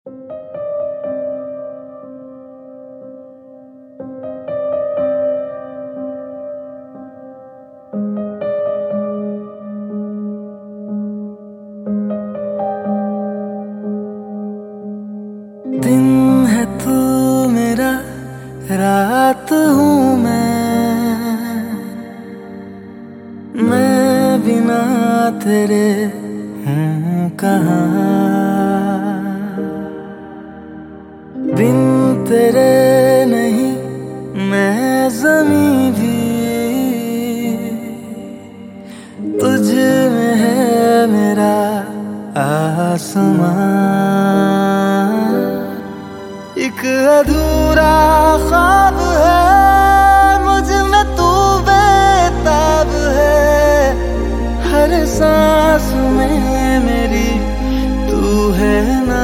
दिन है तू मेरा, रात हूँ मैं बिना तेरे हूँ कहाँ। बिन तेरे नहीं मैं ज़मीं भी, तुझ में है मेरा आसमां। एक अधूरा ख्वाब है मुझ में तू बेताब है, हर सांस में मेरी तू है ना।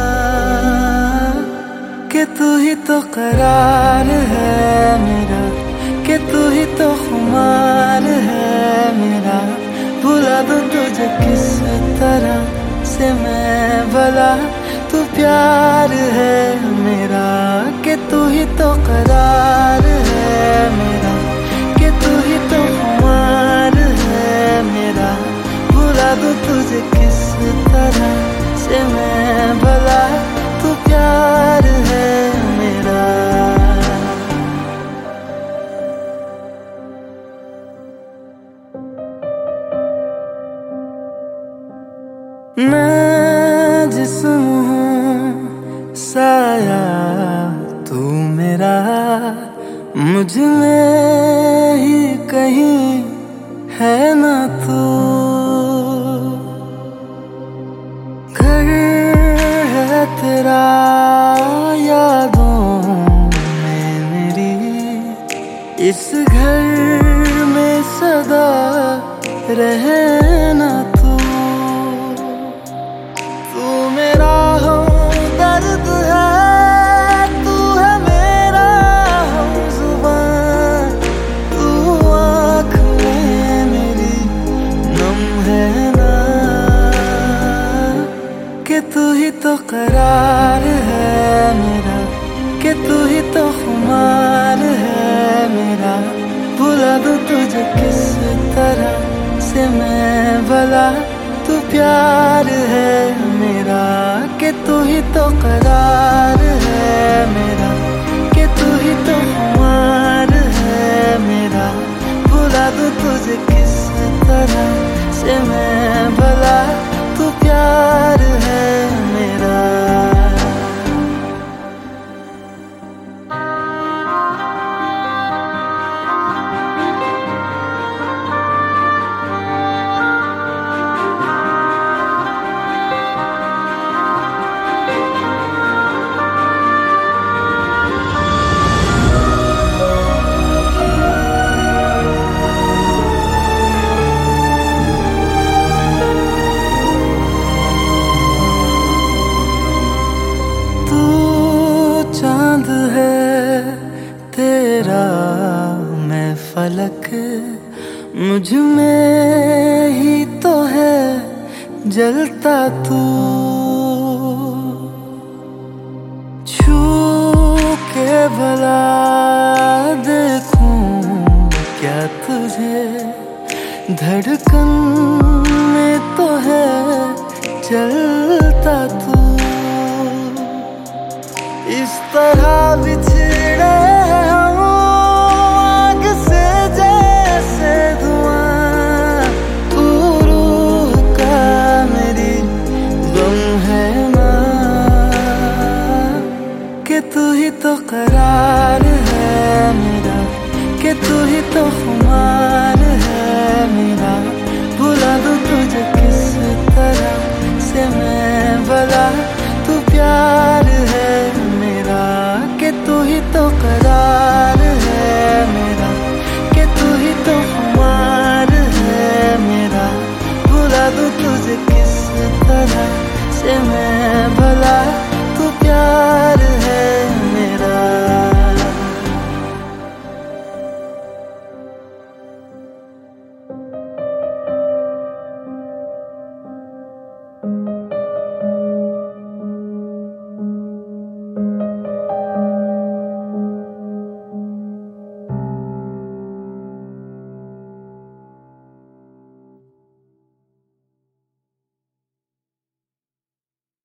कि तू ही तो करार है मेरा, कि तू ही तो खुमार है मेरा। भुला दूं तुझे किस तरह से मैं भला, तू प्यार है मेरा। कि तू ही तो करार है मेरा, कि तू ही तो खुमार है मेरा। भुला दूं तुझे किस तरह से मैं भला, तू प्यार है मेरा। मैं जिस्म हूँ साया तू मेरा, मुझ में ही कहीं है ना तू। घर है तेरा यादों में मेरी, इस घर में सदा रहना तू। तू मेरा हमदर्द है, तू है मेरा हमज़ुबान। तू आँख में मेरी नम है ना। कि तू ही तो करार है मेरा, कि तू ही तो खुमार है मेरा। भुला दूं तुझे किस तरह से मैं भला, तू प्यार है मेरा। कि तू ही तो करार है मेरा, कि तू ही तो खुमार है मेरा। भुला दूं तुझे किस तरह से मैं भला, तू प्यार है मेरा। चांद है तेरा मैं फलक, मुझ में ही तो है जलता तू। छू के भला देखूं क्या तुझे, धड़कन में तो है चलता तू। इस तरह